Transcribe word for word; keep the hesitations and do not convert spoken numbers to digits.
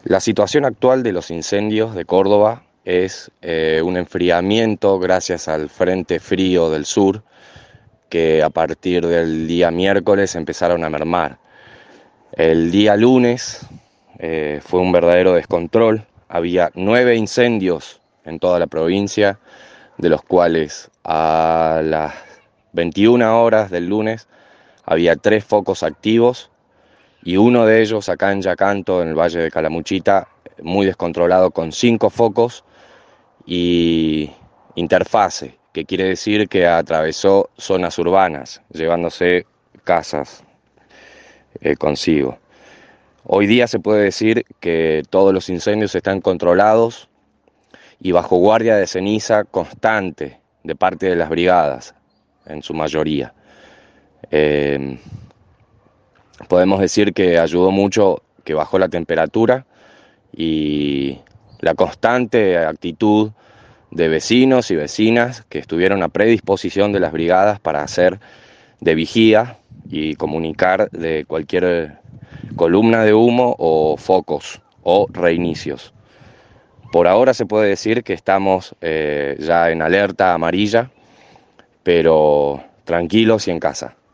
La situación actual de los incendios de Córdoba es eh, un enfriamiento gracias al frente frío del sur que a partir del día miércoles empezaron a mermar. El día lunes eh, fue un verdadero descontrol. Había nueve incendios en toda la provincia, de los cuales a las veintiuna horas del lunes había tres focos activos y uno de ellos acá en Yacanto, en el Valle de Calamuchita, muy descontrolado con cinco focos y interfase, que quiere decir que atravesó zonas urbanas, llevándose casas eh, consigo. Hoy día se puede decir que todos los incendios están controlados y bajo guardia de ceniza constante de parte de las brigadas, en su mayoría. Eh, podemos decir que ayudó mucho que bajó la temperatura y la constante actitud de vecinos y vecinas que estuvieron a predisposición de las brigadas para hacer de vigía y comunicar de cualquier columna de humo o focos o reinicios. Por ahora se puede decir que estamos eh, ya en alerta amarilla, pero tranquilos y en casa.